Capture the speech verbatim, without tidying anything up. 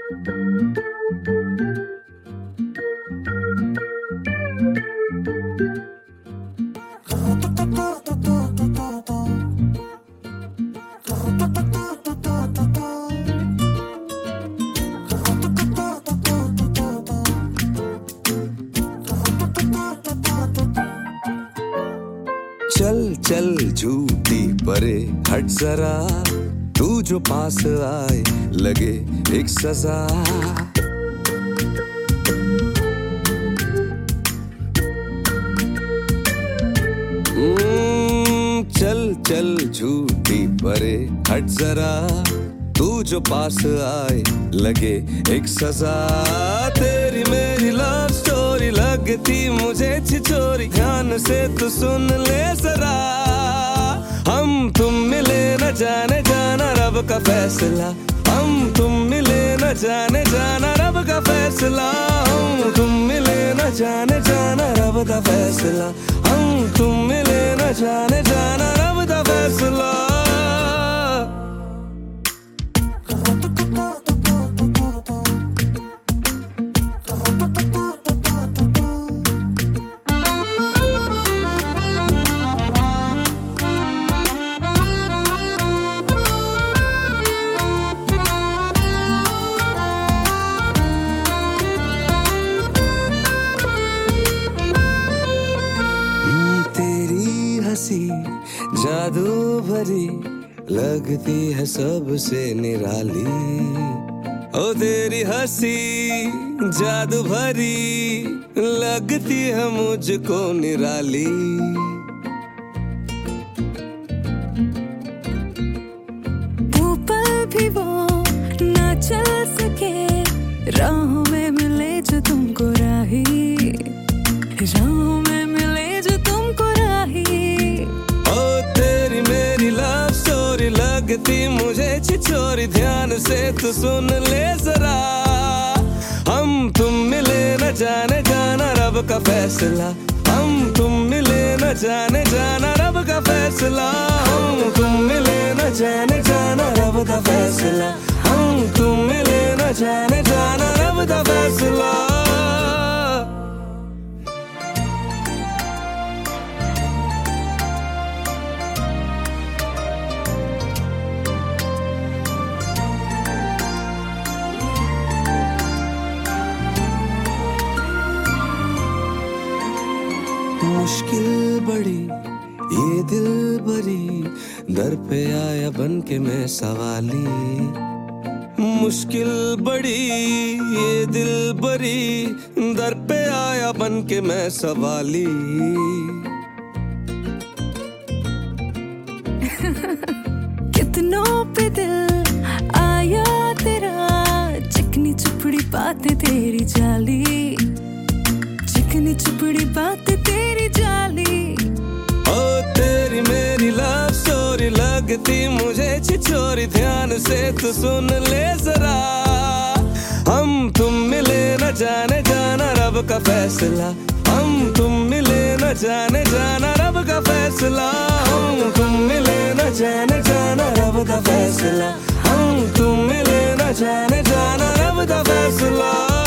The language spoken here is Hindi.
चल चल झूठी परे हट जरा, तू जो पास आए लगे एक सजा। चल चल झूठी परे हट जरा, तू जो पास आए लगे एक सजा। तेरी मेरी लव स्टोरी लगती मुझे छिछोरी, ध्यान से तू सुन ले जरा। हम तुम मिले न जाने जाना रब का फैसला, हम तुम मिले न जाने जाना रब का फैसला। हम तुम मिले न जाने जाना रब का फैसला, हम तुम मिले न जाने जाना रब का फैसला। जादू भरी लगती है सबसे निराली, ओ तेरी हंसी जादू भरी लगती है मुझको निराली। वो पल भी वो ना चल सके, राहों में मिले जो तुमको राही, राहों में मिले जो तुमको राही। लगती मुझे छिछोरी, ध्यान से तू सुन ले जरा। हम तुम मिले न जाने जाना रब का फैसला, हम तुम मिले न जाने जाना रब का फैसला। हम तुम मिले न जाने जाना रब का फैसला, हम तुम मिले न जाने जाना रब का फैसला। मुश्किल बड़ी ये दिल भरी, दर पे आया बन के मैं सवाली। मुश्किल बड़ी ये दिल भरी, दर पे आया बन के मैं सवाली। कितनों पे दिल आया तेरा, चिकनी चुपड़ी बातें तेरी जाली, चिकनी चुपड़ी बातें तेरी जाली। ओ तेरी मेरी लव स्टोरी लगती मुझे छिछोरी, ध्यान से तू सुन ले जरा। हम तुम मिले न जाने जाना रब का फैसला, हम तुम मिले न जाने जाना रब का फैसला। हम तुम मिले न जाने जाना रब का फैसला, हम तुम मिले न जाने जाना रब का फैसला।